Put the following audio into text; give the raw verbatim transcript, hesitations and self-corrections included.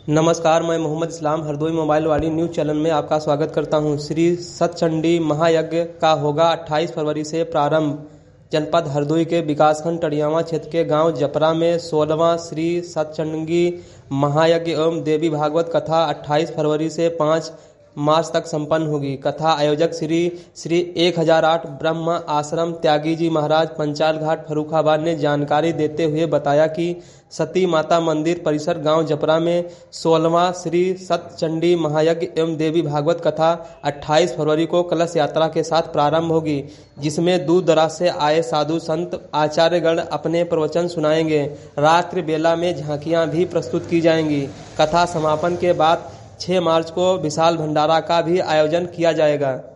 नमस्कार, मैं मोहम्मद इस्लाम हरदोई मोबाइल वाली न्यूज़ चैनल में आपका स्वागत करता हूं। श्री सतचंडी महायज्ञ का होगा अट्ठाईस फरवरी से प्रारंभ। जनपद हरदोई के विकासखंड टड़ियावां क्षेत्र के गांव जपरा में सोलहवां श्री सतचंडी महायज्ञ एवं देवी भागवत कथा अट्ठाईस फरवरी से पाँच मार्च तक संपन्न होगी। कथा आयोजक श्री श्री एक हजार आठ ब्रह्म आश्रम त्यागी जी महाराज पंचाल घाट फर्रुखाबाद ने जानकारी देते हुए बताया कि सती माता मंदिर परिसर गांव जपरा में सोलहवां श्री सतचंडी महायज्ञ एवं देवी भागवत कथा अट्ठाईस फरवरी को कलश यात्रा के साथ प्रारंभ होगी, जिसमें दूर दराज से आए साधु संत आचार्यगण अपने प्रवचन सुनाएंगे। रात्रि बेला में झांकियां भी प्रस्तुत की जाएंगी। कथा समापन के बाद छह मार्च को विशाल भंडारा का भी आयोजन किया जाएगा।